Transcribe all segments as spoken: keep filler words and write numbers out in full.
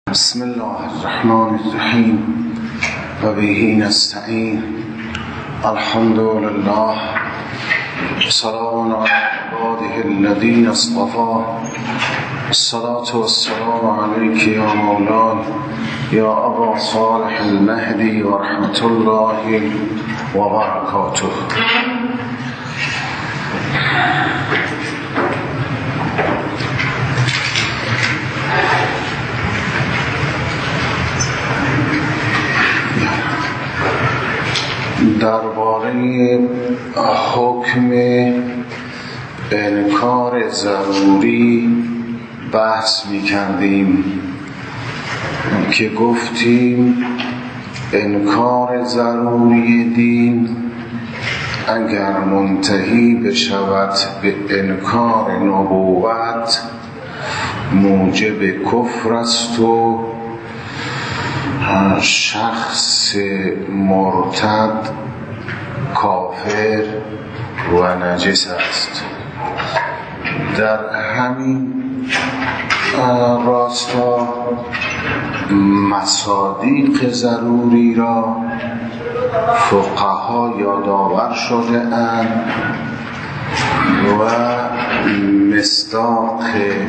بسم الله الرحمن الرحیم و به نستعین. الحمد لله سلام علی عباده الذین اصطفی. الصلاة والسلام علیک یا مولاي یا ابا صالح المهدی و رحمت الله و برکاته. درباره حکم انکار ضروری بحث می کردیم که گفتیم انکار ضروری دین اگر منتهی بشود به انکار نبوت موجب کفر است و شخص مرتد کافر و نجس است. در همین راستا مصادیق ضروری را فقها یادآور شده اند و مصداق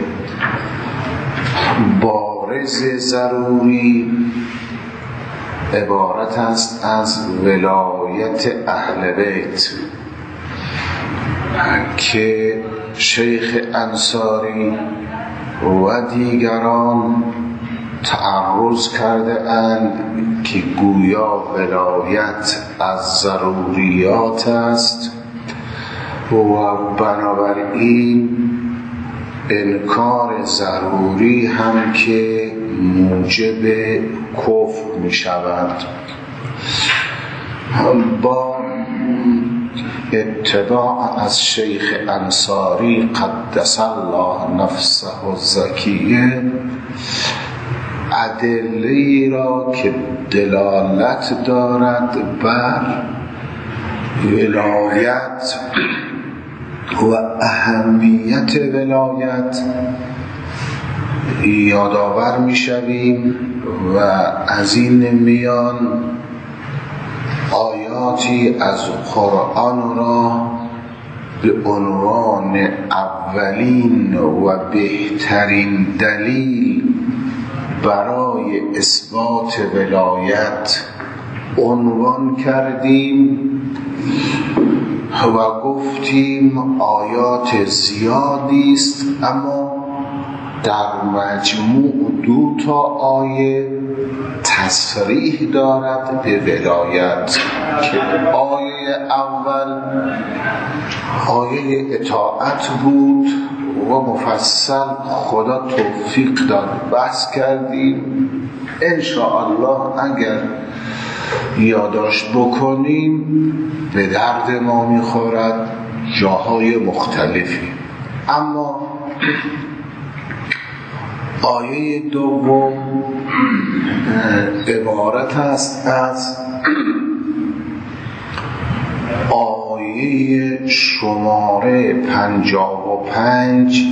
بارز ضروری عبارت است از ولایت اهل بیت که شیخ انصاری و دیگران تعرض کرده اند که گویا ولایت از ضروریات است و بنابراین انکار ضروری هم که موجب کفر می شود. با اتباع از شیخ انصاری قدس الله نفسه الزکیه ادله‌ای را که دلالت دارد بر ولایت و اهمیت ولایت یادآور می شویم و از این میان آیاتی از قرآن را به عنوان اولین و بهترین دلیل برای اثبات ولایت عنوان کردیم و گفتیم آیات زیادی است، اما در مجموع دو تا آیه تصریح دارد به ولایت که آیه اول آیه اطاعت بود و مفصل خدا توفیق داد بحث کردیم. انشاءالله اگر یادداشت بکنیم به درد ما میخورد جاهای مختلفی. اما آیه دوم عبارت است از آیه شماره پنجاه و پنج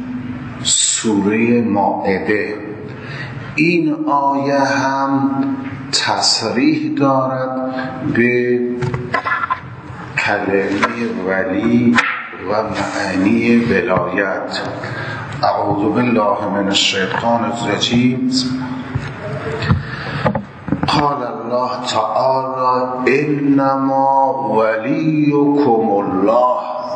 سوره مائده. این آیه هم تصریح دارد به کلمه ولی و معنی ولایت. اعوذ بالله من الشیطان الرجیم. قال الله تعالی انما ولیکم الله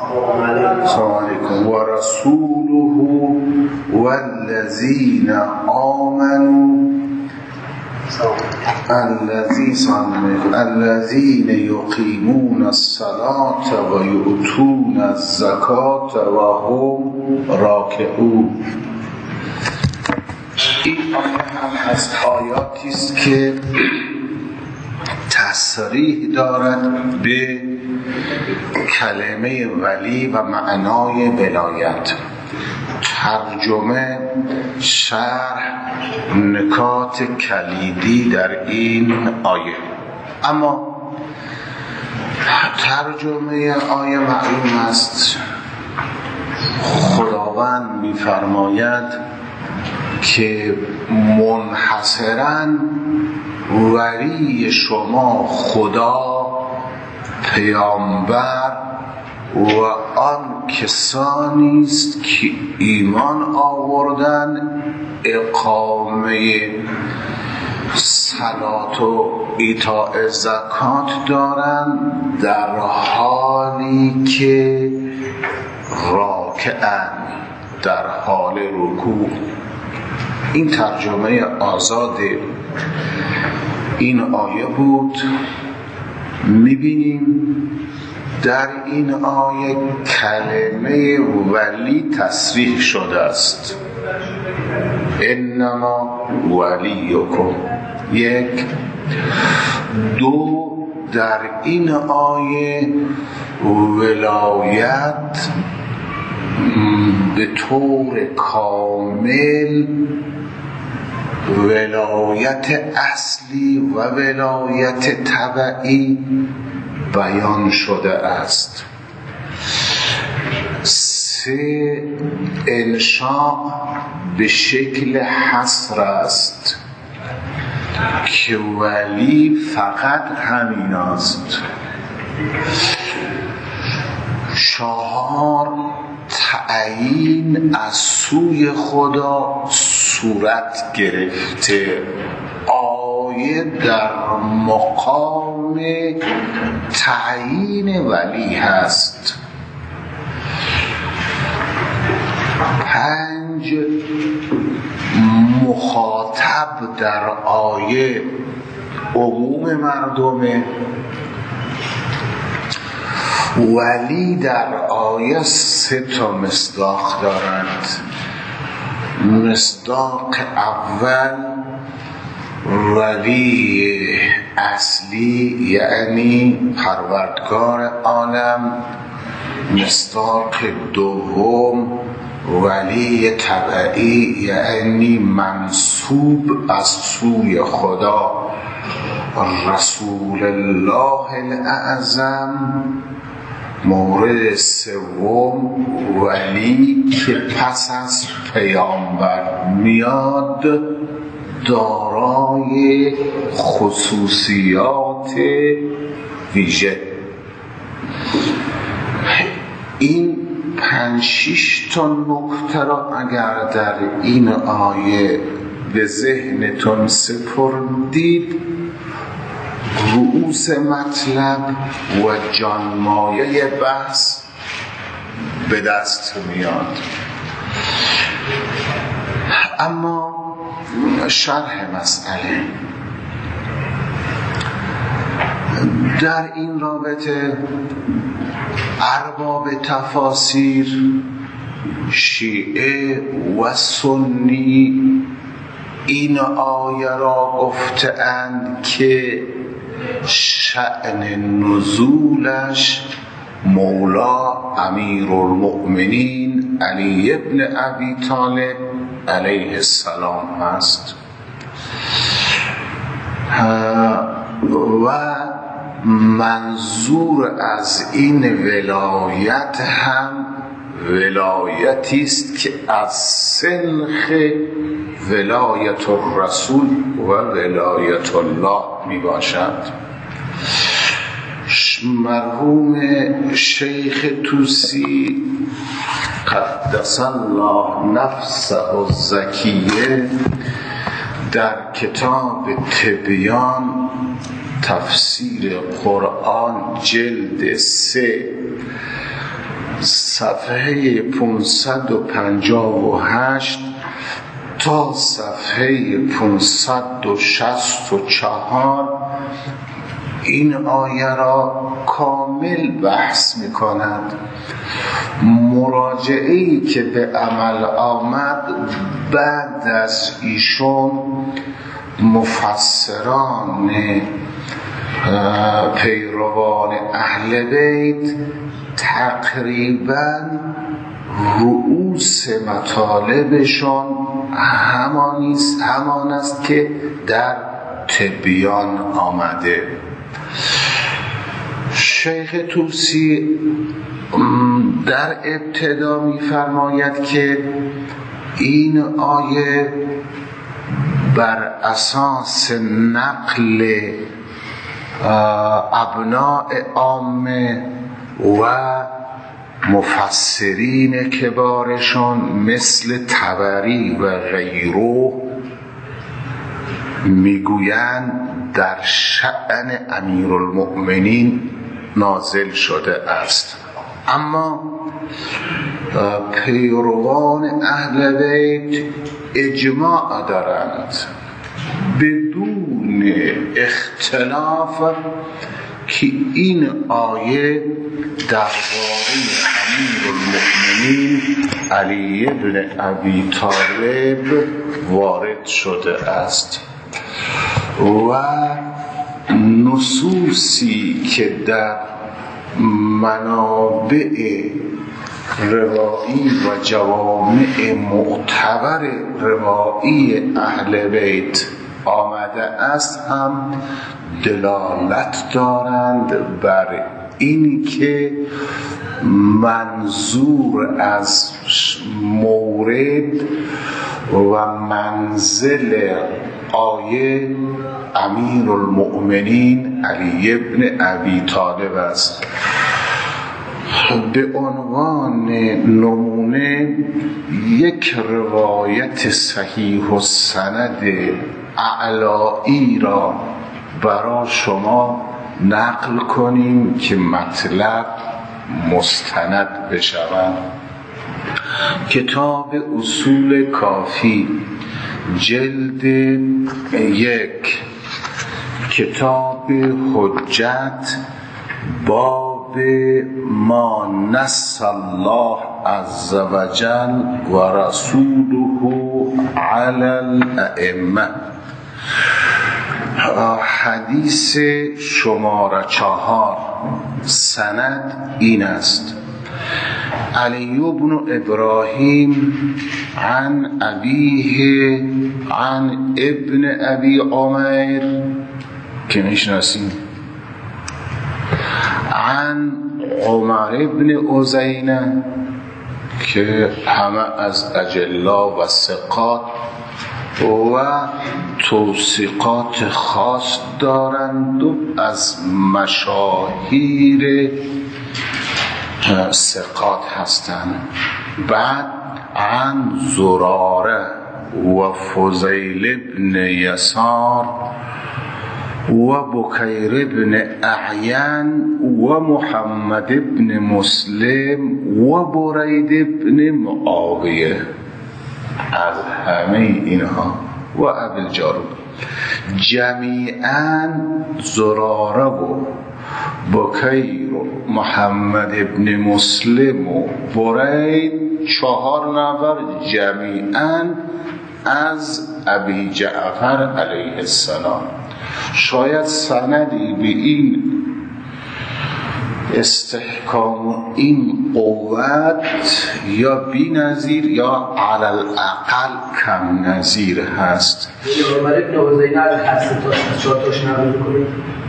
و رسوله والذین آمنوا الذين يقيمون الصلاة ويؤتون الزكاة وهم راكعون. این آیه هم از آیاتی است که تصریح دارد به کلمه ولی و معنای ولایت. ترجمه شرح نکات کلیدی در این آیه. اما ترجمه آیه معلوم است. خداوند می‌فرماید که منحل ظاهراً ولی شما خدا، پیامبر و آن کسانی است که ایمان آوردن، اقامه صلات و ایتاء زکات دارن، در حالی که راکعن، در حال رکوع. این ترجمه آزاد این آیه بود. میبینیم در این آیه کلمه ولی تصریح شده است. انما ولیکم. یک. دو، در این آیه ولایت به طور کامل، ولایت اصلی و ولایت تبعی بیان شده است. سه، انشاء به شکل حصر است که ولی فقط همین است. چهار، تعیین از سوی خدا صورت گرفته. آیه در مقام تعیین ولی هست. پنج، مخاطب در آیه عموم مردمه. ولی در آیه سه تا مصداق دارند. مصداق اول ولی اصلی یعنی پروردگار عالم. مصداق دوم ولی تبعی یعنی منسوب از سوی خدا، رسول الله الاعظم. مورد سوم ولی که پس از پیامبر میاد، دارای خصوصیات ویژه. این پنج شش تا نکته را اگر در این آیه به ذهنتون سپردید، رؤوس مطلب و جانمایه بحث به دست میاد. اما شرح مسئله در این رابطه، ارباب تفاسیر شیعه و سنی این آیه را گفتند که شأن نزولش مولا امیرالمؤمنین علی ابن ابی طالب علیه السلام است و منظور از این ولایت هم ولایتی است که از سنخ ولایت الرسول و ولایت الله می باشد. مرحوم شیخ طوسی قدس الله نفسه الزکیه در کتاب تبیان تفسیر قرآن جلد سه صفحه پانصد و پنجاه و هشت تا صفحه پانصد و شصت و چهار این آیه را کامل بحث می کند. مراجعه‌ای که به عمل آمد بعد از ایشون مفسران پیروان اهل بیت تقریباً رؤوس مطالبشان همانیست همان است که در تبیان آمده. شیخ طوسی در ابتدا می فرماید که این آیه بر اساس نقل ابناء عامه و مفسرین کبارشون مثل طبری و غیره میگویند در شأن امیرالمؤمنین نازل شده است. اما پیروان اهل بیت اجماع دارند بدون اختلاف که این آیه درباره امیرالمؤمنین علی بن ابی طالب وارد شده است و نصوصی که در منابع روایی و جوامع معتبر روایی اهل بیت آمده است هم دلالت دارند بر این که منظور از مورد و منزل آیه امیرالمؤمنین علی بن ابی طالب است. به عنوان نمونه یک روایت صحیح السند اعلایی را برای شما نقل کنیم که مطلب مستند بشود. کتاب اصول کافی جلد یک، کتاب حجت، باب ما نص الله عز وجل و رسوله علی الائمه، حدیث شماره چهار، سند این است: علی بن ابراهیم عن ابیه عن ابن ابی عمیر که میشناسیم، عن عمر بن ازینه که همه از اجلا و ثقات و توثیقات خاص دارند و از مشاهیر ثقات هستند. بعد عن زراره و فضیل بن یسار و بکیر بن اعین و محمد بن مسلم و برید بن معاویه، از همه اینها و ابی الجارود جمیعاً زراره و بکیر و محمد بن مسلم و برید چهار نفر جمیعاً از ابی جعفر علیه السلام. شاید سندی به این استحکام و این قوت یا بی نظیر یا علی الاقل کم نظیر هست. عمر ابن ازینه از هست چهار تاش نقل کنید؟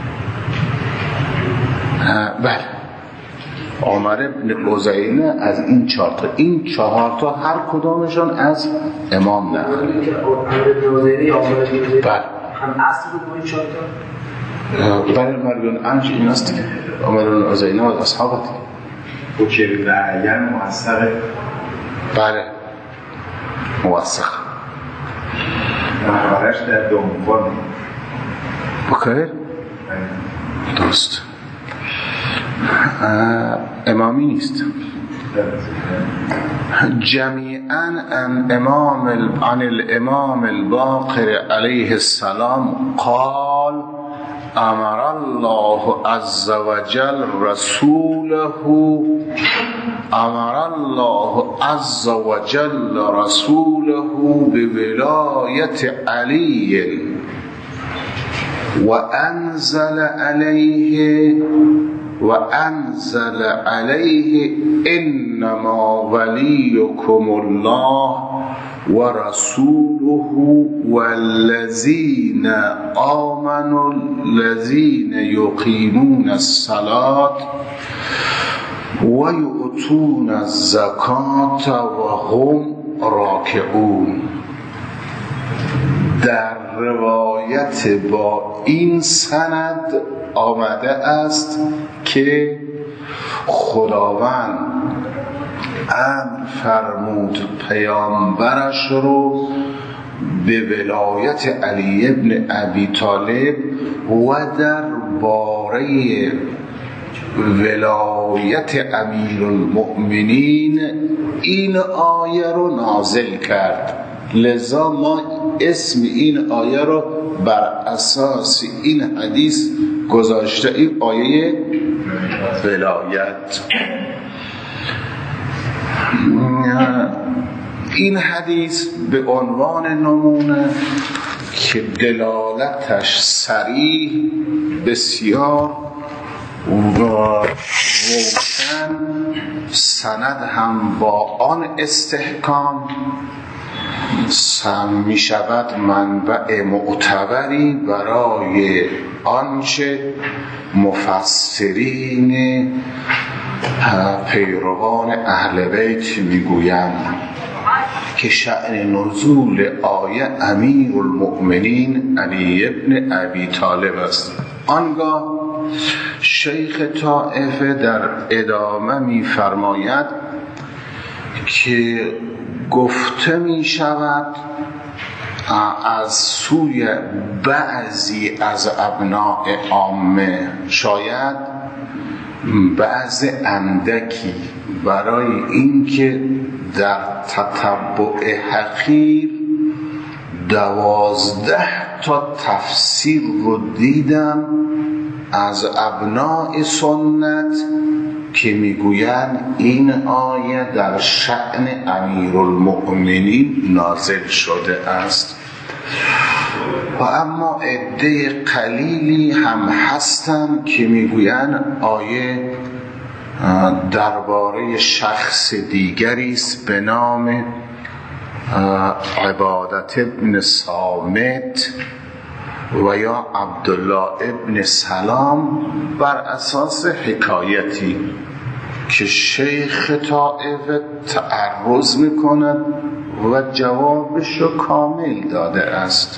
بله، عمر ابن ازینه از این چهار تا، این چهار تا هر کدامشون از امام نقل. عمر ابن ازینه یا عمر ابن ازینه بله هم اصل بود این چهار تا؟ بله، مرگون انج این است که عمر ابن ازینه و اصحابت بکیر بن اعین موثقه. بله موثق محورش در دنبال بکیر درست امامی نیست. جمیعاً عن امام عن الامام الباقر علیه السلام قال امر الله عز وجل رسوله امر الله عز وجل رسوله بولایت علی و انزل علیه و انزل علیه انما ولیکم الله و رسوله والذین آمنوا الذین یقیمون الصلاة و یؤتون الزکاة و هم راکعون. در روایت با این سند آمده است که خداوند امر فرمود پیامبرش رو به ولایت علی ابن ابی طالب و در باره ولایت امیرالمؤمنین این آیه رو نازل کرد. لذا ما اسم این آیه رو بر اساس این حدیث گذاشته، این آیه ولایت. این حدیث به عنوان نمونه که دلالتش صریح، بسیار و روشن، سند هم با آن استحکام می شود منبع معتبری برای آنچه مفسرین پیروان اهل بیت میگویند که شأن نزول آیه امیر المؤمنین علی ابن ابی طالب است. آنگاه شیخ طائفه در ادامه می فرماید که گفته می شود از سوی بعضی از ابناء عامه، شاید بعض اندکی، برای اینکه در تتبع حقیر دوازده تا تفسیر رو دیدم از ابناء سنت که میگویند این آیه در شأن امیرالمؤمنین نازل شده است. و اما عده قلیلی هم هستند که میگویند آیه درباره شخص دیگری است به نام عبادت ابن صامت و یا عبدالله ابن سلام، بر اساس حکایتی که شیخ طائفه تعرض میکند و جوابش رو کامل داده است.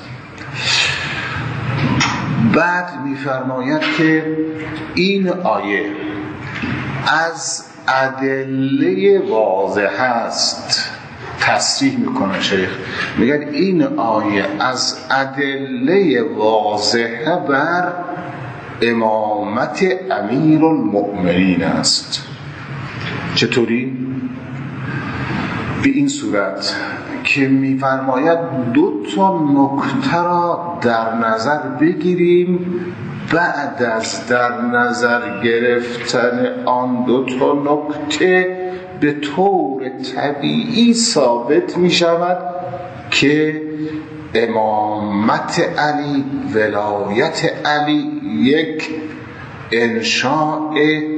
بعد میفرماید که این آیه از ادله واضح است. تصریح میکنه شیخ، میگه این آیه از ادله واضحه بر امامت امیرالمؤمنین است. چطوری؟ به این صورت که میفرماید دو تا نکته را در نظر بگیریم، بعد از در نظر گرفتن آن دو تا نکته به طور طبیعی ثابت می شود که امامت علی، ولایت علی یک انشاء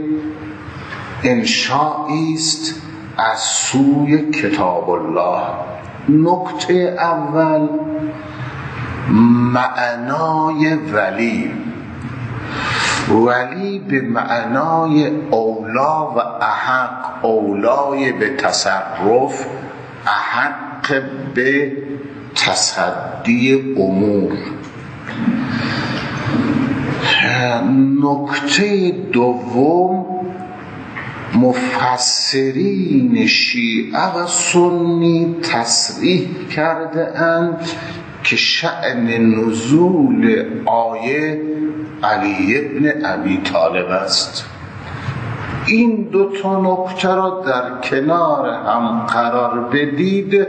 انشائی است از سوی کتاب الله. نکته اول، معنای ولی. ولی به معنای اولا و احق، اولای به تصرف، احق به تصدی امور. نکته دوم، مفسرین شیعه و سنی تصریح کرده اند که شأن نزول آیه علی ابن ابی طالب است. این دو تا نکته را در کنار هم قرار بدید،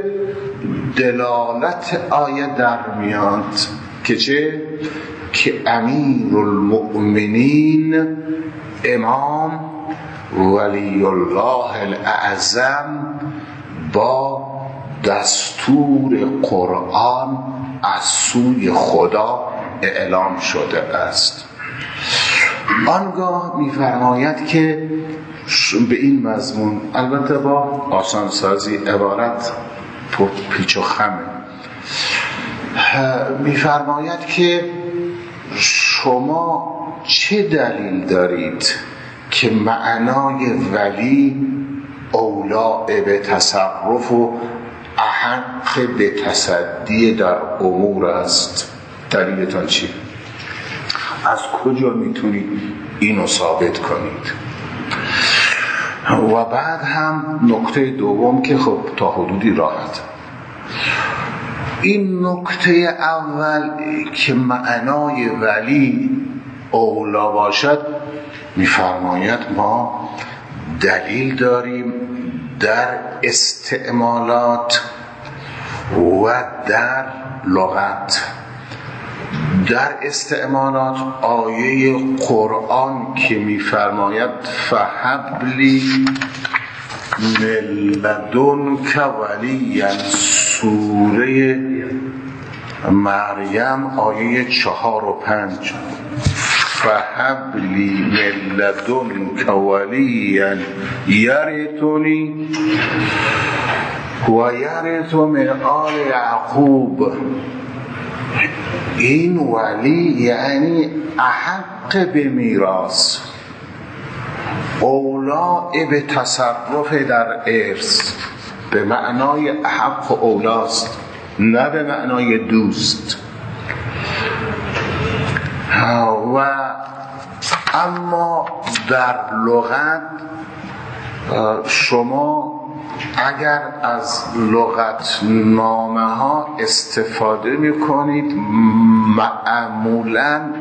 دلالت آیه در میاد که چه؟ که امیرالمؤمنین امام ولی الله الاعظم با دستور قرآن از سوی خدا اعلام شده است. آنگاه می‌فرماید که به این مضمون، البته با آسانسازی عبارت پیچ و خمه، می‌فرماید که شما چه دلیل دارید که معنای ولی اولا به تصرف و احق به تصدی در امور است. دلیلتان چیه؟ از کجا میتونید اینو ثابت کنید؟ و بعد هم نکته دوم که خب تا حدودی راحت، این نکته اول که معنای ولی اولا باشد، میفرماید ما دلیل داریم در استعمالات و در لغت. در استعمالات آیه قرآن که میفرماید فحبلی من لدنک ولیا، سوره مریم آیه چهار و پنج، فحبلی من لدنک ولیا یرثنی و یرث من آل یعقوب. این ولی یعنی احق به میراث، اولا به تصرف در ارث، به معنای احق و اولاست، نه به معنای دوست. و اما در لغت شما اگر از لغت نامه ها استفاده میکنید، معمولا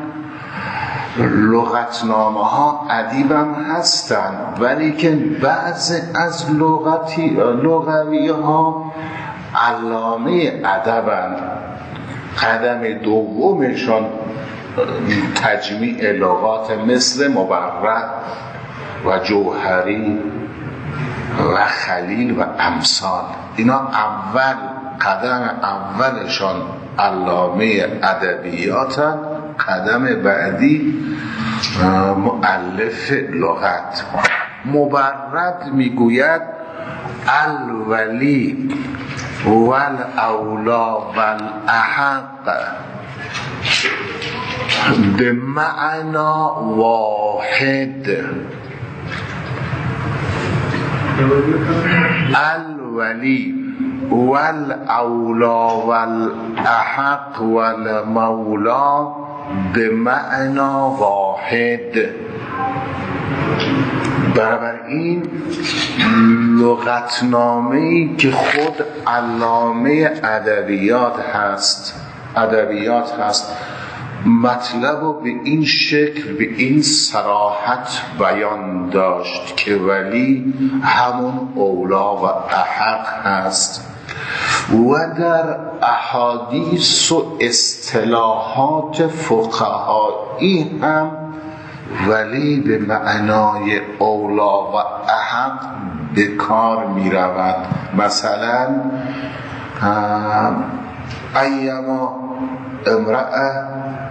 لغت نامه ها ادیب هم هستن، ولی که بعض از لغتی لغوی ها علامه ادبن. قدم دومشان تجمیع لغات مثل مبرد و جوهری و خلیل و امثال، اینا اول قدم اولشان علامه ادبیاتن، قدم بعدی مؤلف لغت. مبرد میگوید الولی والاولا والاحق به معنا واحد. الولی والاولا والاحق والمولا به معنا واحد. بنابراین لغتنامه‌ای که خود علامه ادبیات هست ادبیات هست مطلب رو به این شکل، به این صراحت بیان داشت که ولی همون اولا و احق هست. و در احادیث و اصطلاحات فقهایی هم ولی به معنای اولا و احق به کار می رود. مثلا ایما امرأه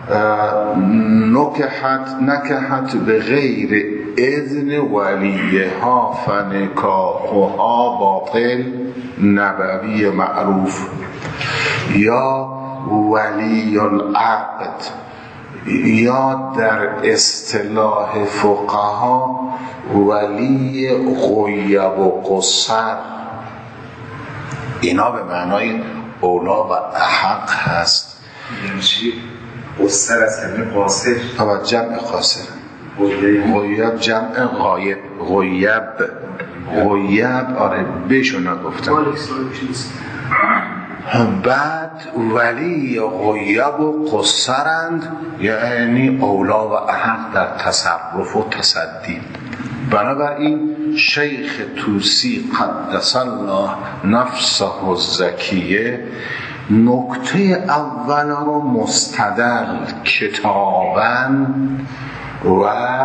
نکحت نکحت به غیر اذن ولیها فنکاحها باطل، نبوی معروف. یا ولی العقد، یا در اصطلاح فقها ولی غیب و قصر، اینا به معنای اولا و احق هست. یعنی چی؟ قصر از کلمه قاصر، اما جمع قاصر. غیب جمع غایب. غیب غیب آره بهشون نگفتم. بعد ولی غیب و قصرند، یعنی اولا و احق در تصرف و تصدی. بنابراین شیخ طوسی قدس الله نفسه الزکیه نکته اول رو مستدل کتاباً و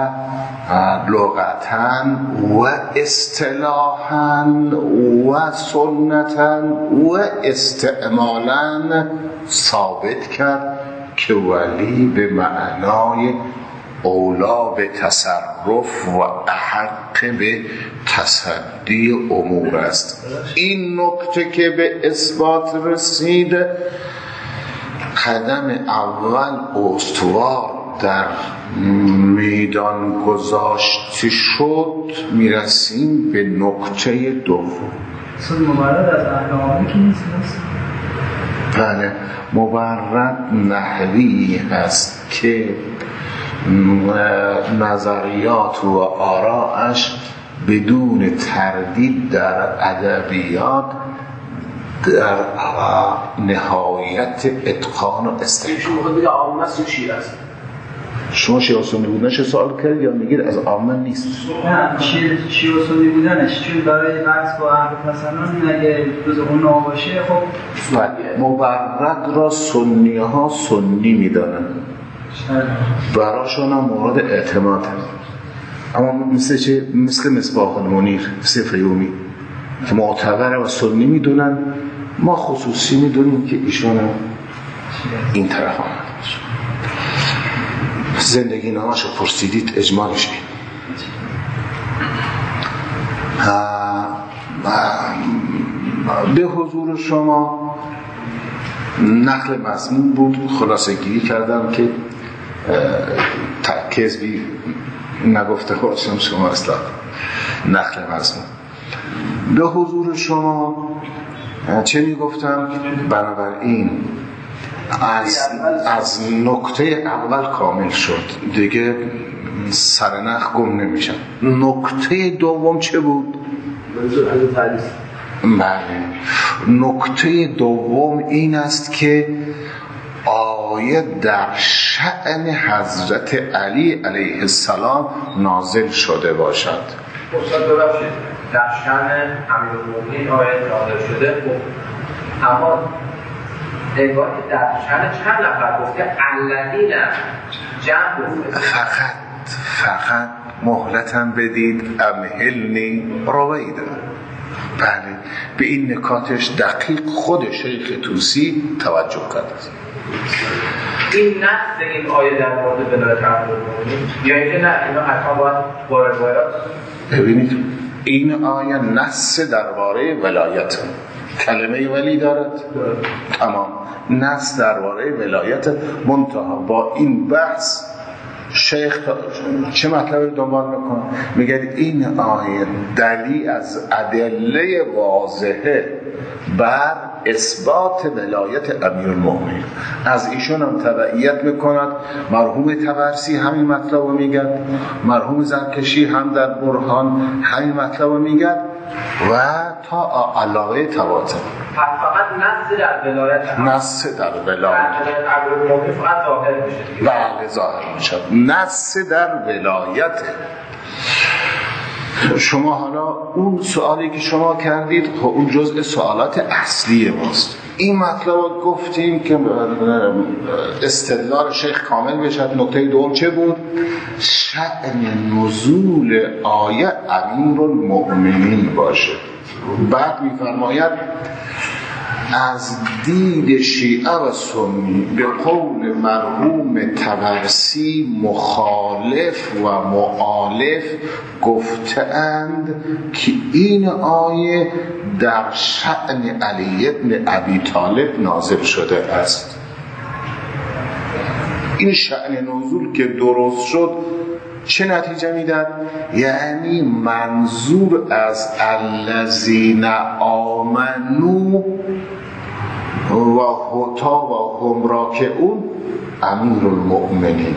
لغتاً و اصطلاحاً و سنتاً و استعمالاً ثابت کرد که ولی به معنای اولا به تصرف و احق به تصدی امور است. این نکته که به اثبات رسید، قدم اول استوار در میدان گذاشته شد، میرسیم به نکته دوم. اصلا مبرد از اهل عامه که نیست. بله، مبرد نحوی هست که نظریات و آراءش بدون تردید در ادبیات در نهایت اتقان و استحقاق. شما خود بگه عامه است یا شیعه است؟ شما شیعه و سنی بودنش سوال کرد یا میگید از عامه نیست؟ نه، شیعه و سنی بودنش چون برای بحث با اهل پسندان اگه جز اونها باشه خب مبرد را سنی ها سنی میدانن، براشون هم مورد اعتماد هست. اما مثل چه؟ مثل مصباح المنیر، مثل فیومی که معتبره و سنی میدونن، ما خصوصی میدونیم که ایشون این طرف آمد. زندگی نامش رو پرسیدید، اجمالش این به حضور شما نقل مضمون بود. خلاصه گیری کردم که کذبی نگفته باشم شما اصلا. نقل مضمون به حضور شما چه میگفتم؟ بنابراین از, از نکته اول کامل شد دیگه، سرنخ گم نمیشم. نکته دوم چه بود؟ منظور حضرت علی. بله، نکته دوم این است که آیه در شأن حضرت علی علیه السلام نازل شده باشد. استاد ببخشید، در شأن امیرالمومنین آیه نازل شده، اما انگار که در شأن چند نفر گفته الذین جمع گفته. فقط فقط مهلتم بدید، امهلنی رویدا. بله، به این نکاتش دقیق خود شیخ طوسی توجه کرد. این نص این آیه در مورد ولایت امیرالمومنین یا اینکه نه اینا حتما باید با روایات؟ ببینید این آیه نص درباره ولایت، کلمه ولی دارد، تمام نص درباره ولایت. منتها با این بحث شیخ چه مطلبی دنبال میکنه؟ میگه این آیه دلیل از ادله واضحه بر اثبات ولایت امیرالمومنین. از ایشون هم تبعیت میکند. مرحوم طبرسی همین مطلب رو میگه، مرحوم زرکشی هم در برهان همین مطلب رو میگه و تا علاوه تواتر. فقط نص در ولایت نص در ولایت امیرالمومنین فقط ظاهر میشه. بله ظاهر میشه، نص در ولایت. شما حالا اون سوالی که شما کردید خب اون جزء سوالات اصلی ماست. این مطلب رو گفتیم که استدلال شیخ کامل بشد. نکته دوم چه بود؟ شأن نزول آیه امیرالمؤمنین باشه. بعد می‌فرماید از دید شیعه و سنی به قول مرحوم طبرسی مخالف و مؤالف گفتند که این آیه در شأن علی ابن ابی طالب نازل شده است. این شأن نزول که درست شد چه نتیجه میداد؟ یعنی منظور از الذین آمنو و حتا و هم راکعون امیرالمؤمنین.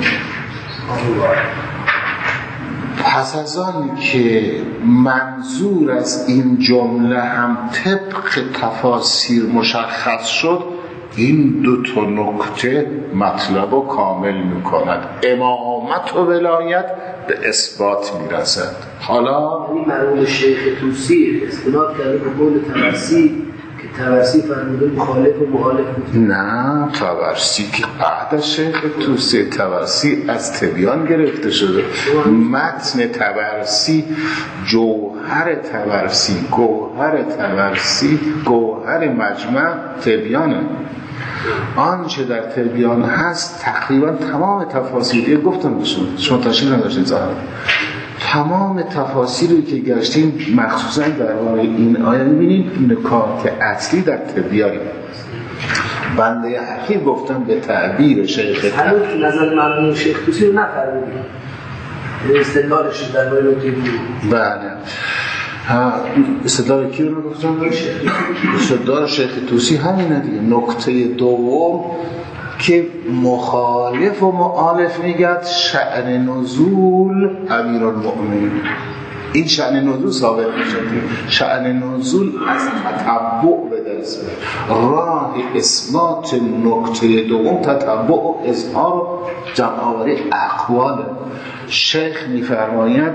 پس از آن که منظور از این جمله هم طبق تفاسیر مشخص شد، این دو تا نکته مطلب رو کامل میکند. امامت و ولایت به اثبات میرسد. حالا این مرحوم شیخ طوسی استناد کرده به قول طبرسی که طبرسی فرموده مخالف و مخالف بود. نه، طبرسی که بعد از شیخ طوسی، طبرسی از تبیان گرفته شده. متن طبرسی، جوهر طبرسی، گوهر طبرسی، گوهر مجمع تبیانه. آنچه در تبیان هست تقریبا تمام تفاسیر گفتم بشون، شما تشریح نداشتید ظاهرا، تمام تفاسیری که گشتیم مخصوصا درباره این آیه می‌بینیم نکات اصلی در تبیان. بنده حقیق گفتم به تعبیر شیخ هنوز نظر مرحوم شیخ طوسی رو نفرمودیم، استدلالش درباره نکته بود. بله. استدلال کی رو گفتم؟ استدلال شیخ طوسی همینه دیگه. نکته دوم که مخالف و مؤالف میگد شأن نزول امیرالمؤمنین. این شأن نزول ثابت میشه. شأن نزول از تتبع به دست راه اثبات نکته دوم تتبع و اظهار و جمع آوری اقوال. شیخ میفرماید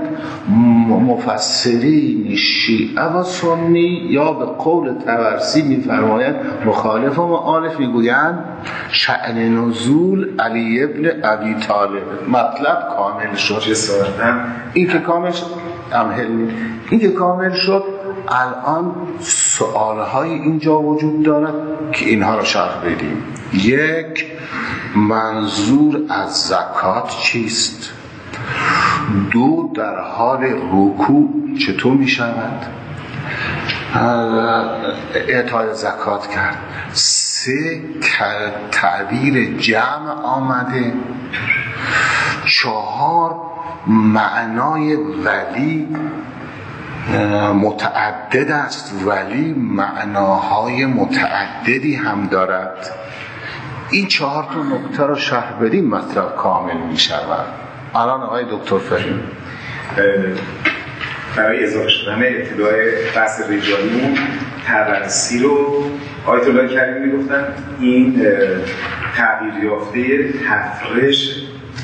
مفسرین شیعه و سنی یا به قول طبرسی میفرماید مخالف و مؤالف میگویند شأن نزول علی ابن ابی طالب. مطلب کامل شد. این که کامل شد این که کامل شد الان سوالهای اینجا وجود دارد که اینها را شرح بدیم. یک، منظور از زکات چیست؟ دو، در حال رکوع چطور می شود اعطای زکات کرد؟ سه، تعبیر جمع آمده. چهار، معنای ولی متعدد است، ولی معناهای متعددی هم دارد. این چهار تا نکته رو شرح بدیم مطلب کامل می شود. الان آقای دکتر فهیم برای اضافه شدن ابتدای بحث رجالیمون طبرسی رو آیت الله کریمی میگفتن این تعبیر یافته تفرش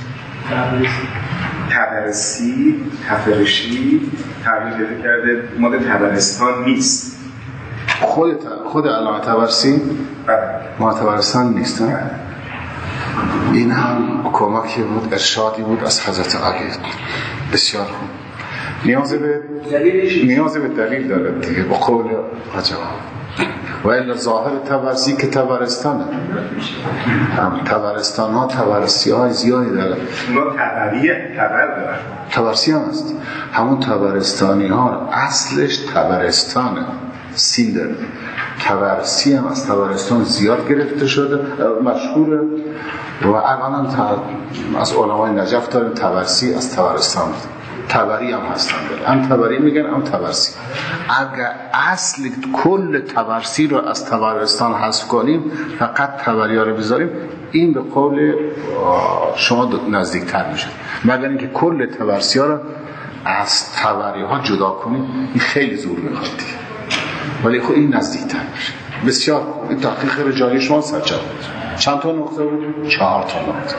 طبرسی تفرشی تعبیر یافته کرده مال طبرستان نیست. خود خود علامه طبرسی ما طبرستان نیست. این هم کمکی بود، ارشادی بود از حضرت علی. بسیار خوب. نیاز به نیاز به دلیل داره دیگه با قول عجب. و الا ظاهر طبرسی که طبرستانه. هم طبرستان ها طبرسی های زیادی داره. اونا طبریه طبر داره. طبرسی هم هست. همون طبرستانی ها اصلش طبرستانه. سیندر. طبرسی هم از طبرستان زیاد گرفته شده، مشهوره و الان هم از علمای نجف داریم طبرسی از طبرستان. طبری هم هستن، هم طبری میگن هم طبرسی. اگر اصل کل طبرسی رو از طبرستان حذف کنیم فقط طبری ها رو بذاریم این به قول شما نزدیکتر میشه، مگر اینکه کل طبرسی ها رو از طبری ها جدا کنیم این خیلی زور میخواد دیگه، ولی خب این نزدیکتر میشه. بسیار این تحقیق رجالی شما سرچه بود. چند تا نقطه بود؟ چهار تا نقطه.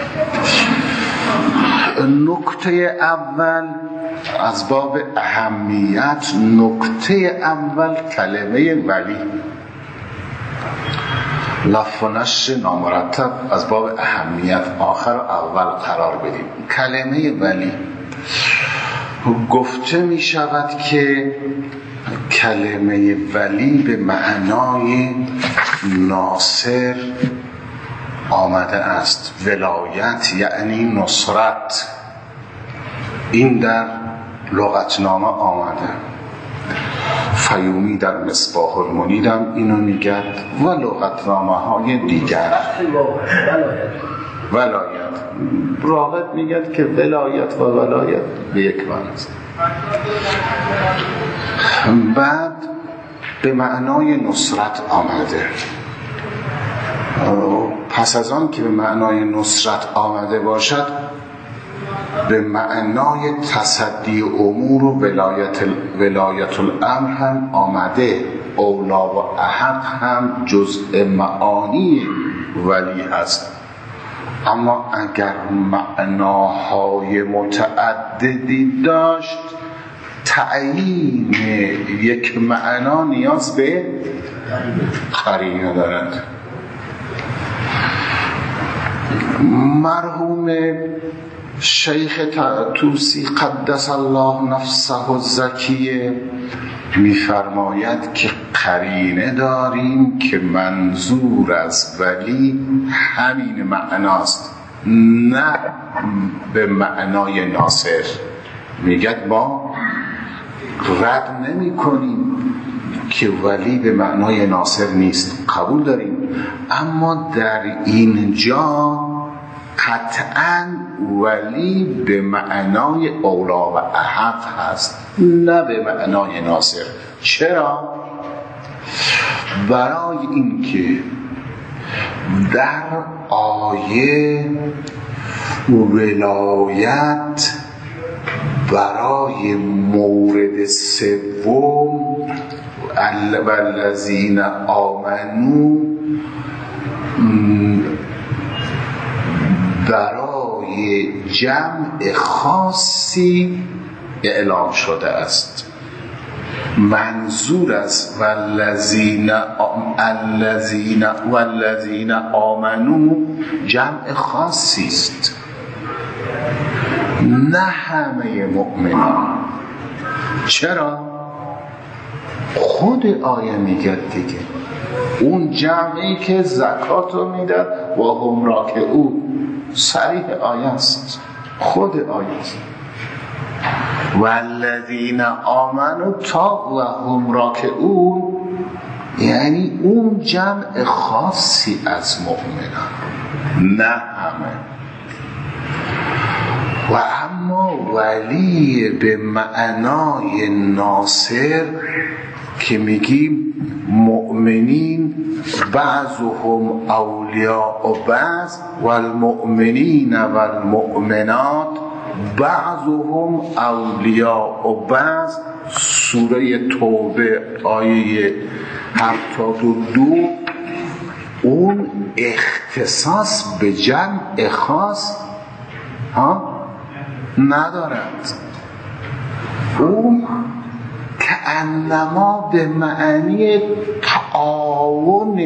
نکته اول از باب اهمیت، نکته اول کلمه ولی، لفظ و نشر نامرتب از باب اهمیت آخر و اول قرار بدیم. کلمه ولی گفته می شود که کلمه ولی به معنای ناصر آمده است. ولایت یعنی نصرت. این در لغتنامه آمده. فیومی در مصباح المنیرم اینو میگه و لغتنامه های دیگر. ولایت راغب میگه که ولایت و ولایت به یک معنی است. بعد به معنای نصرت آمده. پس از آن که به معنای نصرت آمده باشد به معنای تصدی امور و ولایت, ولایت الامر هم آمده. اولا و احق هم جزء معانی ولی هست، اما اگر معناهای متعددی داشت تعیین یک معنا نیاز به قرینه دارد. مرحوم شیخ طوسی قدس الله نفسه الزکیه می‌فرماید که قرینه داریم که منظور از ولی همین معناست، نه به معنای ناصر. میگه ما رد نمی کنیم که ولی به معنای ناصر نیست، قبول داریم، اما در اینجا قطعا ولی به معنای اولا و احق هست، نه به معنای ناصر. چرا؟ برای اینکه در آیه ولایت برای مورد سوم والذین آمنو برای جمع خاصی اعلام شده است. منظور از والذین الذین والذین آمنو جمع خاصی است، نه همه مؤمنان. چرا؟ خود آیه میگه دیگه، اون جمعی که زکات رو میدن و هم راکعون، صریح آیه است، خود آیه است. والذین آمنوا تا و هم راکعون یعنی اون جمع خاصی از مؤمنان، نه همه. و اما ولی به معنای ناصر که میگیم مؤمنین بعضهم اولیاء و بعض والمؤمنین والمؤمنات بعضهم اولیاء و بعض، سوره توبه آیه هفتاد و دو، اون اختصاص به جمع خاص ها ندارد. اون که انما به معنی تعاون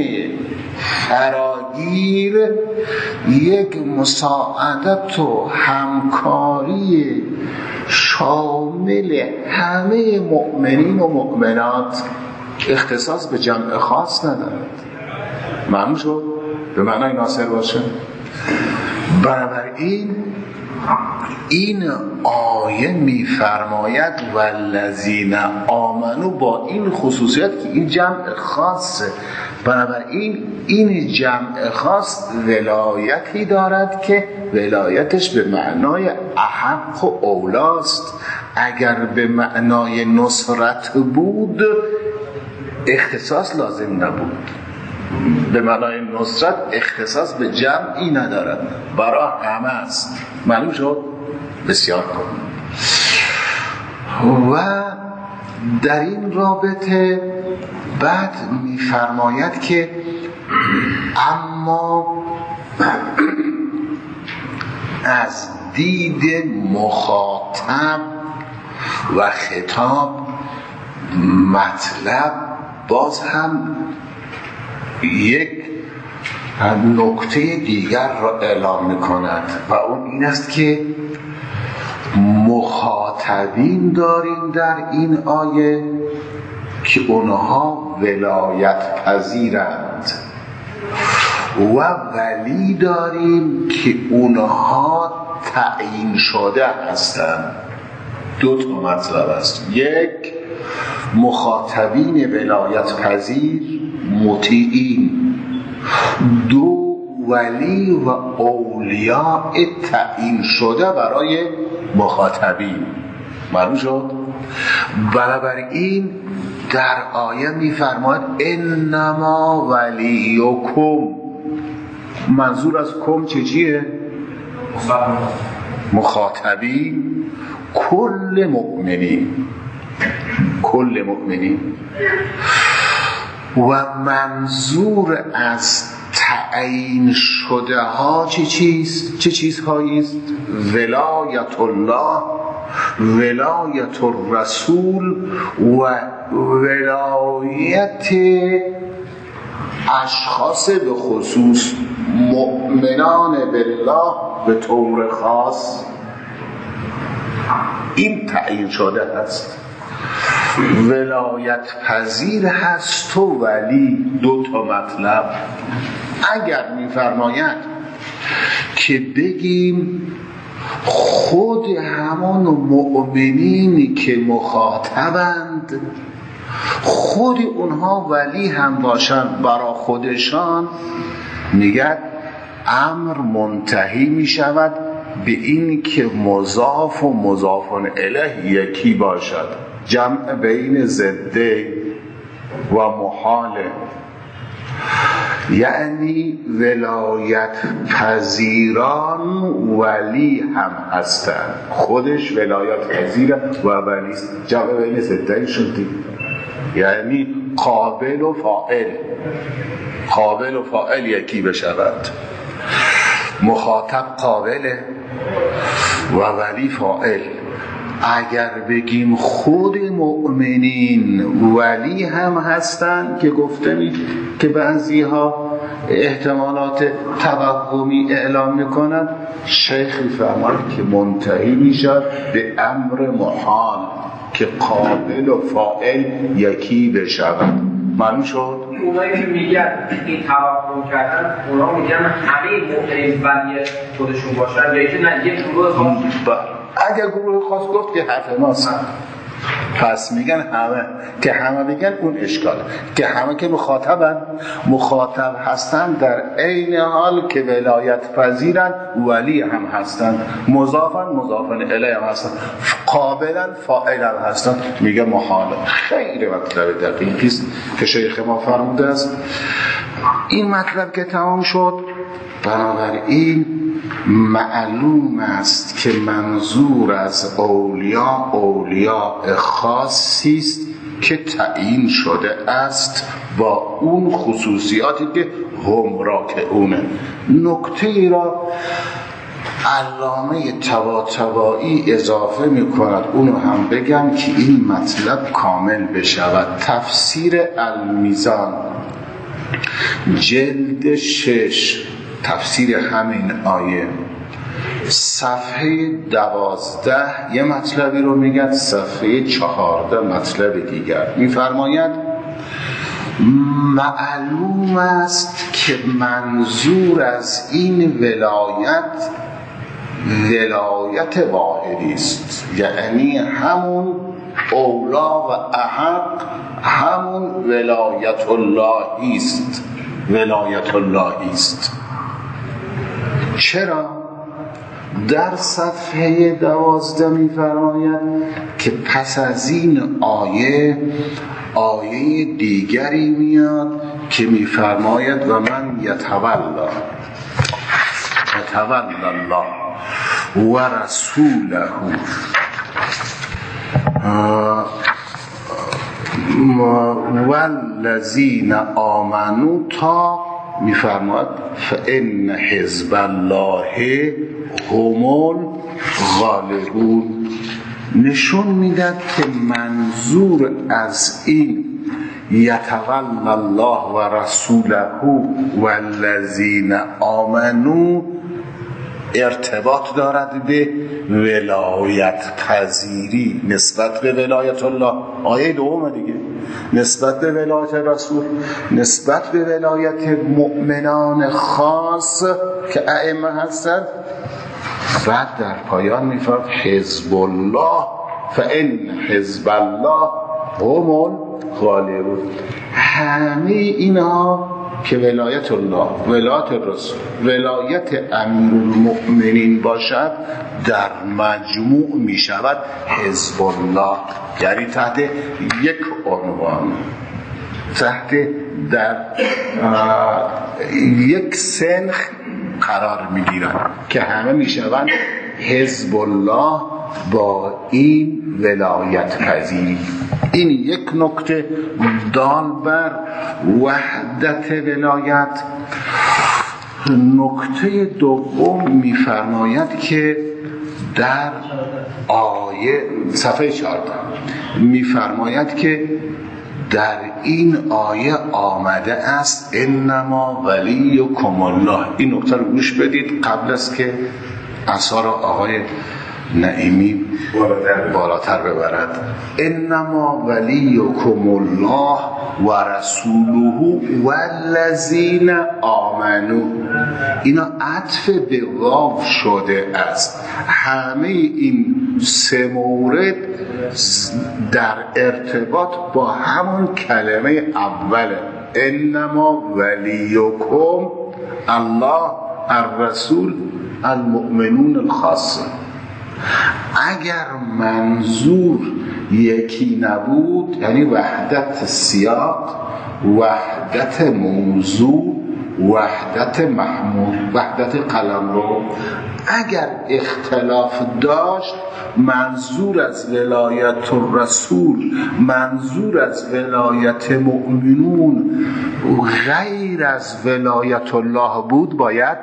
فراگیر، یک مساعدت و همکاری شامل همه مؤمنین و مؤمنات، اختصاص به جمع خاص ندارد. معلوم شد؟ به معنای ناصر باشه. بنابراین این آیه میفرماید والذین آمنو با این خصوصیت که این جمع خاصه، بنابراین این جمع خاص ولایتی دارد که ولایتش به معنای احق و اولاست. اگر به معنای نصرت بود اختصاص لازم نبود. به معنای نصرت اختصاص به جمعی ندارد، برای همه است. معلوم شد؟ بسیار خوب. و در این رابطه بعد می‌فرماید که اما از دید مخاطب و خطاب مطلب باز هم یک نکته دیگر را اعلام می‌کند و اون این است که مخاطبین داریم در این آیه که اونها ولایت پذیرند و ولی داریم که اونها تعیین شده هستند. دو تا مطلب است، یک مخاطبین ولایت پذیر مطیعین، دو ولی و اولیاء تعیین شده برای مخاطبین. معلوم شد؟ بنابراین در آیه میفرماید انما ولیکم، منظور از کم چه چیه؟ مخاطبین، کل مؤمنین، کل مؤمنین. و منظور از تعیین شده ها چه چیز؟ چه چیزهایی است؟ ولایت الله، ولایت الرسول و ولایت اشخاص به خصوص، مؤمنان بالله به طور خاص. این تعیین شده است. ولایت پذیر هست و ولی دو تا مطلب. اگر میفرماید که بگیم خود همان مؤمنینی که مخاطبند خود اونها ولی هم باشند برای خودشان، میگه امر منتهی می شود به این که مضاف و مضاف الیه یکی باشد. جمع بین ضده و محاله، یعنی ولایت پذیران ولی هم هستند. خودش ولایت پذیره و ولی است. جمع بین ضده شدی، یعنی قابل و فاعل، قابل و فاعل یکی بشود. مخاطب قابله و ولی فاعل. اگر بگیم خود مؤمنین ولی هم هستن که گفته می که بعضی ها احتمالات توهمی اعلام میکنن، شیخ فرمان که منتهی میشد به امر محال که قابل و فاعل یکی بشود. معلوم شد؟ اونایی که میگن این توهم کردن، اونا میگن همه مؤمنین ولی خودشون باشن، یا اینکه نه یک گروه خاص. اگر گروه خاص گفت که حرف ماست، پس میگن همه. که همه بگن اون اشکاله، که همه که مخاطبن، مخاطب هستن در عین حال که ولایت پذیرن ولی هم هستن، مضافن مضافن الیه هم هستن، قابلن فاعل هم هستن. میگه محاله. خیلی مطلب دقیقی است که شیخ ما فرموده است. این مطلب که تمام شد، بنابراین معلوم است که منظور از اولیاء اولیاء خاصی است که تعیین شده است با اون خصوصیاتی که هم را که اونه. نکته ای را علامه طباطبایی اضافه می کند، اونو هم بگم که این مطلب کامل بشود. تفسیر المیزان جلد شش، تفسیر همین آیه، صفحه دوازده یه مطلبی رو میگه، صفحه چهارده مطلب دیگر. میفرماید معلوم است که منظور از این ولایت ولایت واحدی است، یعنی همون اولا و احق، همون ولایت اللهی است. ولایت اللهی است. چرا؟ در صفحه دوازده می‌فرماید که پس از این آیه آیه دیگری میاد که می‌فرماید و من یتولا یتولا الله و رسوله والذین آمنوا تا میفرماید فان حزب الله هم الغالبون. نشون میداد که منظور از این یتولا الله و رسوله والذین آمنوا ارتباط دارد به ولایت پذیری نسبت به ولایت الله. آیه دوم دیگه، نسبت به ولایت رسول، نسبت به ولایت مؤمنان خاص که ائمه هستند. بعد در پایان میفرماید حزب الله فان حزب الله هم الغالبون. همه اینها که ولایت الله، ولایت رسول، ولایت امیرالمؤمنین باشد، در مجموع می شود حزب الله، یعنی تحت یک عنوان، تحت در یک سنخ قرار می گیرند که همه می شوند حزب الله با این ولایت پذیری. این یک نکته دال بر وحدت ولایت. نکته دوم می‌فرماید که در آیه صفحه چهارده می‌فرماید که در این آیه آمده است انما ولیکم الله. این نکته رو گوش بدید قبل از که اثار آقای نعیمی بالاتر ببرد. انما ولیکم الله و رسوله والذین آمنوا. اینا عطف به واو شده است. همه این سه مورد در ارتباط با همون کلمه اوله، انما ولیکم الله الرسول المؤمنون الخاصه. اگر منظور یکی نبود، یعنی وحدت سیاق، وحدت موضوع، وحدت محمول، وحدت قلمرو، اگر اختلاف داشت، منظور از ولایت الرسول، منظور از ولایت مؤمنون غیر از ولایت الله بود، باید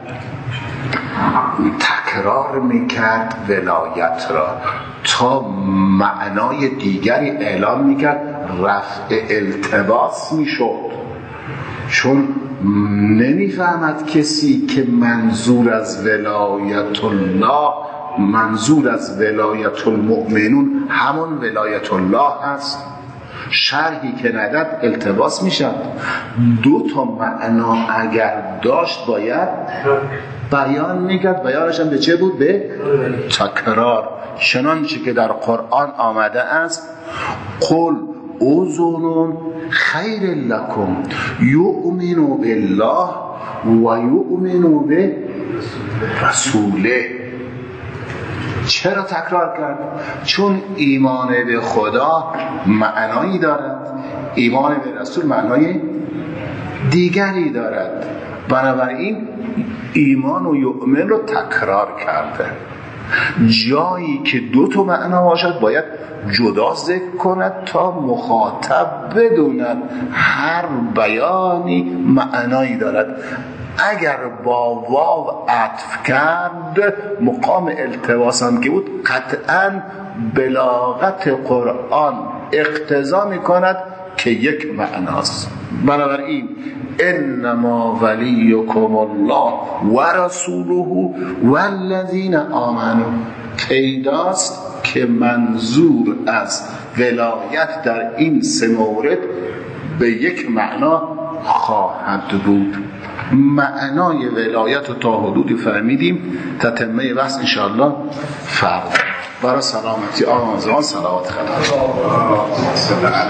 تکرار میکرد ولایت را تا معنای دیگری اعلام میکرد، رفع التباس میشد. چون نمیفهمد کسی که منظور از ولایت الله، منظور از ولایت المؤمنون همون ولایت الله هست. شرحی که نداد التباس میشد. دو تا معنا اگر داشت باید بیان میکرد. بیانش هم به چه بود؟ به تکرار. چنانچه که در قرآن آمده است: قل اذن خیر لکم یؤمن بالله و یؤمن به رسوله. چرا تکرار کرد؟ چون ایمان به خدا معنایی دارد، ایمان به رسول معنای دیگری دارد. بنابراین ایمان و یؤمن رو تکرار کرده. جایی که دو تا معنا باشد باید جدا ذکر کند تا مخاطب بدوند هر بیانی معنایی دارد. اگر با واو عطف کرد، مقام التباس هم که بود، قطعاً بلاغت قرآن اقتضا می کند که یک معناست. بنابراین انما ولیکم الله و رسوله والذین آمنوا، پیداست که منظور از ولایت در این سه مورد به یک معنا خواهد بود. معنای ولایت رو تا حدودی فهمیدیم. تتمه بحث انشاءالله فردا. برای سلامتی آن صلوات خدا.